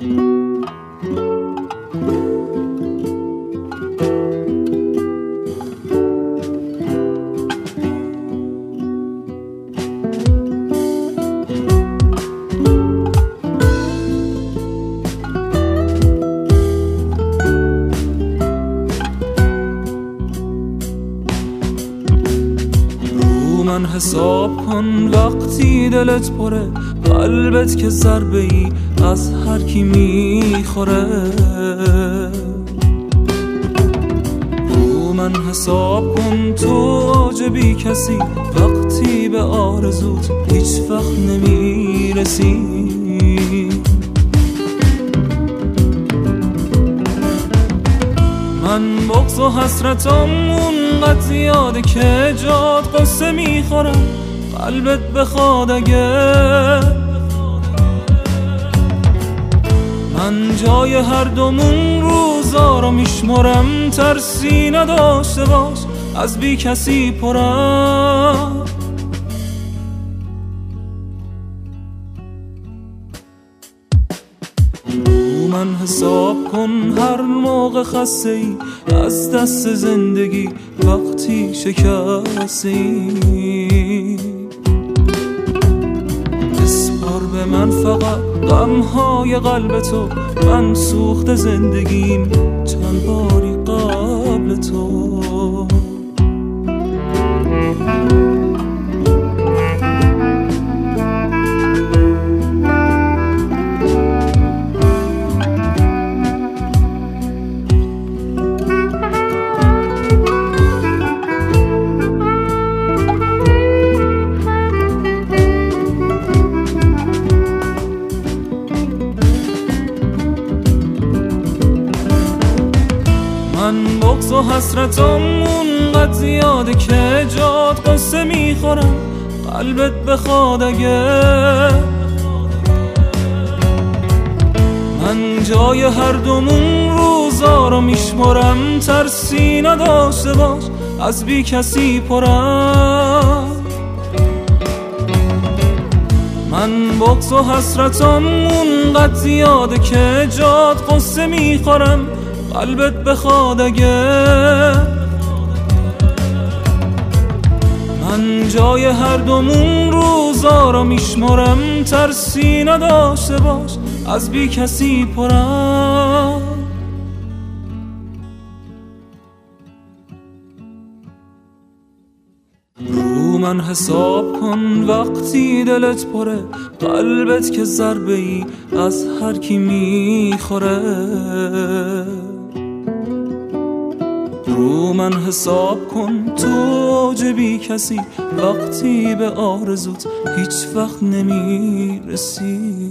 من حساب کن وقتی دلت پره، قلبت که ضربه ای از هر کی میخوره. رو من حساب کن تو عاجبی کسی، وقتی به آرزوت هیچ وقت نمیرسی. من بغض و حسرتم اونقدر زیاده که جات قصه میخورم، قلبت بخواد اگه. من جای هر دومون روزا رو میشمرم، ترسی نداشته باش از بی کسی پرم. من حساب کن هر موقع خسته ای از دست زندگی، وقتی شکستی بسپار به من فقط غمهای قلب تو. من سوخت زندگیم چند باری قبل تو. من بغض و حسرتم اونقدر زیاده که جات قصه میخورم، قلبت بخواد اگه. من جای هر دومون روزا رو میشمرم، ترسی نداشته باش از بی کسی پرم. من بغض و حسرتم اونقدر زیاده که جات قصه میخورم، قلبت بخواد اگه. من جای هر دومون روزا رو میشمرم، ترسی نداشته باش از بی کسی پرم. رو من حساب کن وقتی دلت پره، قلبت که ضربه ای از هر کی میخوره. رو من حساب کن تو عاجبی کسی، وقتی به آرزوت هیچ وقت نمیرسی.